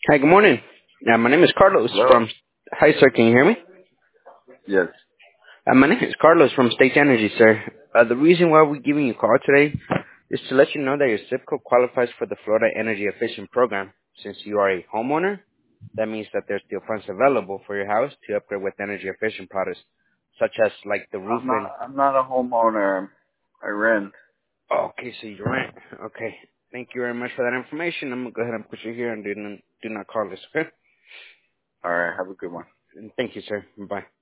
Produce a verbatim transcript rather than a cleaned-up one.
Hi, good morning. Uh, my name is Carlos Hello? from. Hi, sir. Can you hear me? Yes. Uh, my name is Carlos from State Energy, sir. Uh, the reason why we're giving you a call today is to let you know that your zip code qualifies for the Florida Energy Efficient Program. Since you are a homeowner, that means that there's still funds available for your house to upgrade with energy efficient products, such as like the I'm not roofing. I'm not a homeowner. I rent. Oh, okay, so you rent. Okay. Thank you very much for that information. I'm gonna go ahead and put you here and do not, do not call this. Okay. All right, have a good one. And thank you, sir. Bye.